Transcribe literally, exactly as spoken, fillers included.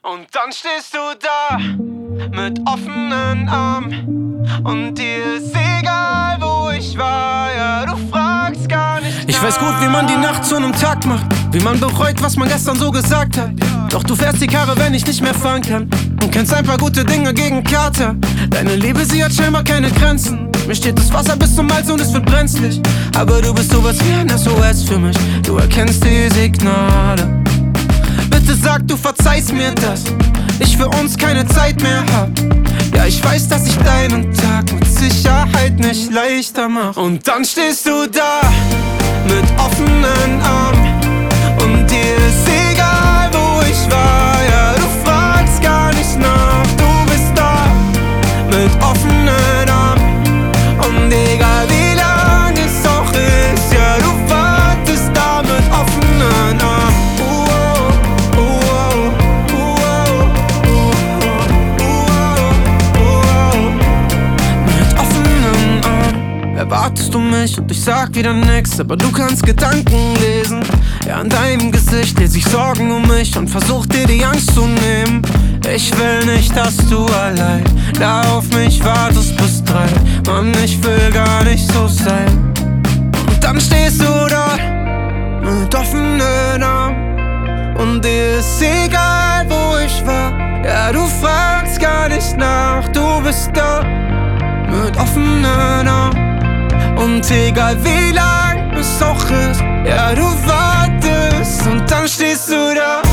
Und dann stehst du da mit offenen Armen und dir ist egal, wo ich war. Ja, du fragst gar nicht nach. Ich weiß gut, wie man die Nacht zu einem Tag macht, wie man bereut, was man gestern so gesagt hat. Doch du fährst die Karre, wenn ich nicht mehr fahren kann, und kennst ein paar gute Dinge gegen Kater. Deine Liebe, sie hat scheinbar keine Grenzen. Mir steht das Wasser bis zum Hals und es wird brenzlig. Aber du bist sowas wie ein S O S für mich. Du erkennst die Signale. Bitte sag, du verzeihst mir, dass ich für uns keine Zeit mehr hab. Ja, ich weiß, dass ich deinen Tag mit Sicherheit nicht leichter mach. Und dann stehst du da mit offenen Armen und dir ist egal, wo ich war. Ja, du fragst gar nicht nach. Du bist da mit offenen Armen und egal wie lang es auch ist. Ja, du wartest da mit offenen Armen. Erwartest du mich und ich sag wieder nix, aber du kannst Gedanken lesen. Ja, an deinem Gesicht lese ich Sorgen um mich und versuch dir die Angst zu nehmen. Ich will nicht, dass du allein da auf mich wartest bis drei. Mann, ich will gar nicht so sein. Und dann stehst du da mit offenen Armen und dir ist egal, wo ich war. Ja, du fragst gar nicht nach, du bist da mit offenen Armen. Und egal wie lang es auch ist, ja, du wartest und dann stehst du da